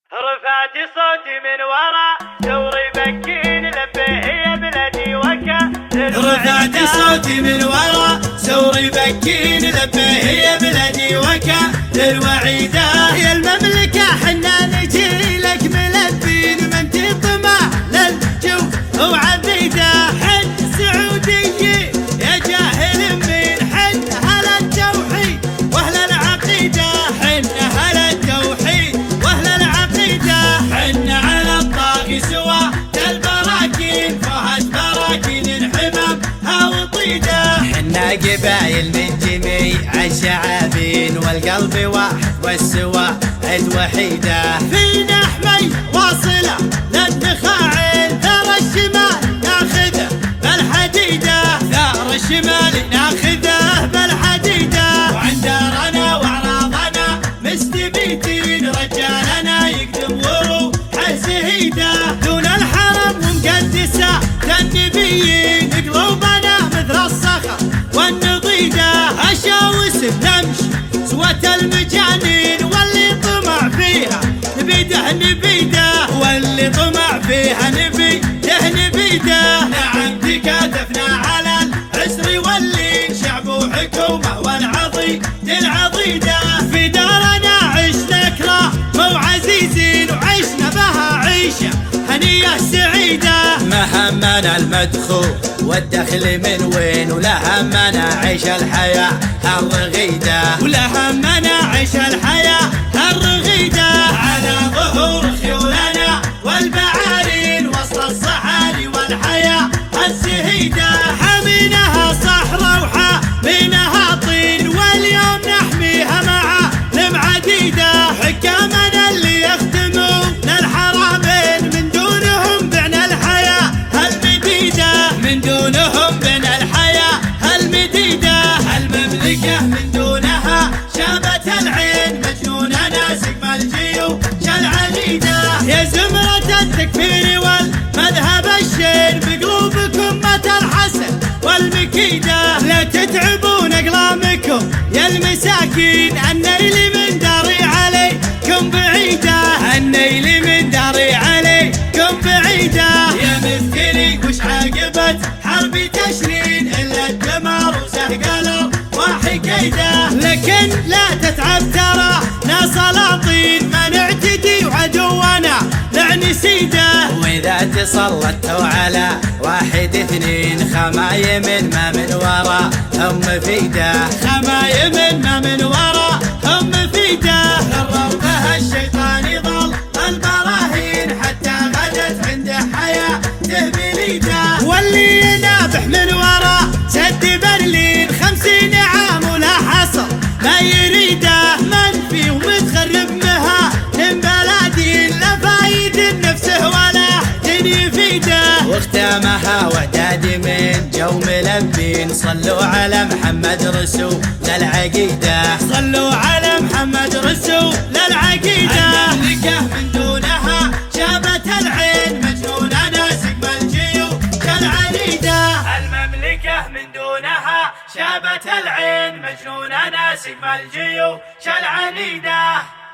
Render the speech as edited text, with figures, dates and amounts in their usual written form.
رفعت صوتي من ورا ثوري بكين لبيه يا بلدي وكا. رفعت صوتي من ورا ثوري بكين لبيه يا بلدي وكا. للوعيدة يا المملكة حنا نجي لك ملبين من تطمع للجو وعبيده. حن سعودية يا جاهل من حن أهل التوحيد وأهل العقيدة. حن أهل التوحيد وأهل العقيدة. حن على الطاغي سوا كالبراكين فهد براكين انحمام وطيده. حنا قبايل من جميع الشعابين والقلب واحد والسوا عد وحيده. فينا حمي واصله للنخاعين ثار الشمال ناخذه بالحديده. ثار الشمال ناخذه بالحديده. وعند دارنا واعراضنا مستبيتين رجالنا يقدم وروح زهيده. دون الحرم ومقدسه للنبيين قلوبنا مثل الصخر والنضيده. اشاوس بنمشي سوة المجانين واللي طمع فيها نبيده نبيده. واللي طمع فيها نبيده نبيده. نعم تكاتفنا على العسر واللين شعب وحكومه والعضيد العضيده. في دارنا عشنا كرام وعزيزين وعشنا بها عيشه هنيه سعيده. ما همنا المدخول والدخل من وين ولا همنا عيش الحياه الرغيده. ولا همنا عيش الحياه الرغيده. على ظهور خيولنا والبعارين وسط الصحاري والحياه الزهيده. حمينها صحراء وحامينها طين واليوم نحميها مع المعديده. حكامنا اللي يخدمون الحرمين من دونهم بعنا الحياه المديده. من دونهم بعنا الحياه المديده. المملكه من دونها شابت العين مجنونه ناسك مالجيو شالعنيده. يا زمره التكفير والمذهب الشين بقلوبكم متى الحسن والمكيده. لا تتعبون اقلامكم يا المساكين النيل من داري عليكم بعيده. النيل من داري عليكم بعيده. يا مسكيني وش عاقبت حرب تشرين الا الدمار وسهقلر وحكيده. لكن لا تتعب ترى ناس سلاطين ما نعتدي وعدونا لعن سيده. واذا تسلطوا على واحد اثنين خمايم ما من ورا هم فيده. خمايم ما من ورا هم فيده. غرر بها الشيطان يظل البراهين حتى غدت عنده حياته بليده. واللي ينابح من ورا سد برلين 50 عام ولا حصر ما يريده. منفي ومتخرب مها من بلادين لا فايد نفسه ولا دين يفيده. واختامها وعداد من جو ملبين صلوا على محمد رسول للعقيده. صلوا على محمد رسول للعقيده. المملكه من دونها شابت العين مجنونه ناسك مالجيو كالعنيده. المملكة من دونها شابت العين مجنونة ناسك مالجيو شالعنيده.